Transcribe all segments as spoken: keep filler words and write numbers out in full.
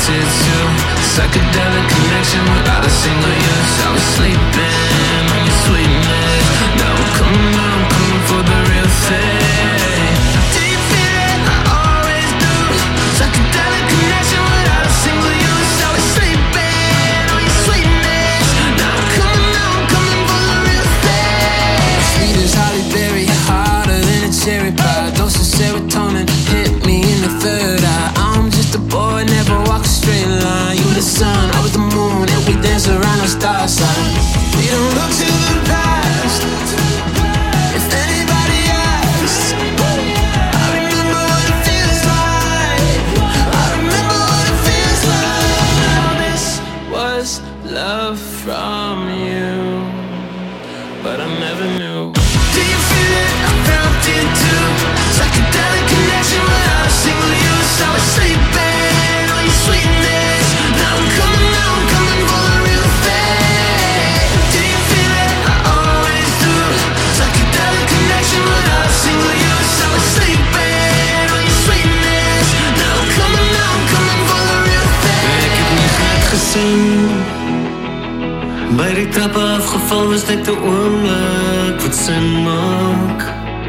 addicted to psychedelic connection without a single use. I was sleeping on your sweetness. Now I'm coming, now I'm coming for the real thing. Do you feel it? I always do. Psychedelic connection without a single use. I was sleeping on your sweetness. Now I'm coming, now I'm coming for the real thing. Sweet as Holly Berry, harder than a cherry pie. Dose of serotonin hit me in the third eye. I'm just a boy, never walk a straight line. You the sun, I was the moon, and we dance around the star sign. We don't look to the past. If anybody asks, I remember what it feels like. I remember what it feels like. Now this was love from you, but I never knew. Do you feel it? I felt it too. Psychedelic connection without a single use. I was sleeping on your sweetness. Now I'm coming, now I'm coming for the real thing. Do you feel it? I always do. Psychedelic connection without a single use. I was sleeping on your sweetness. Now I'm coming, now I'm coming for the real thing. Ik heb niet gek gezien. Bij die trappen afgevallen is dit de oorlog wat zin maakt.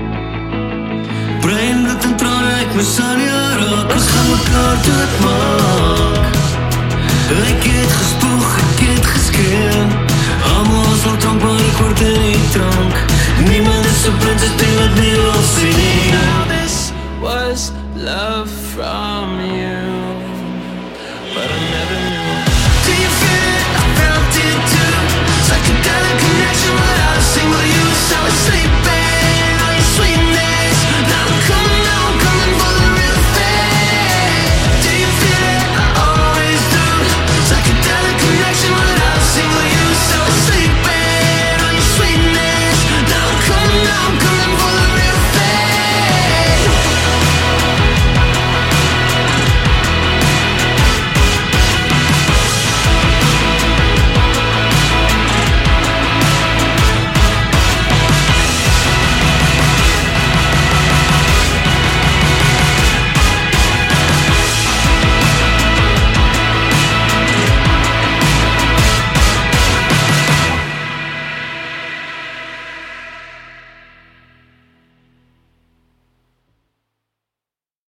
Brein dat en tranen, ik mis aan je raak. Ons gaan mekaar doodmaak. Ik het gespoeg, ik het geskreeuw. Allemaal zo dankbaar, ik word in die drank. Niemand is zo blind als die wat niet wil zien. Now this was love from you, but I never knew.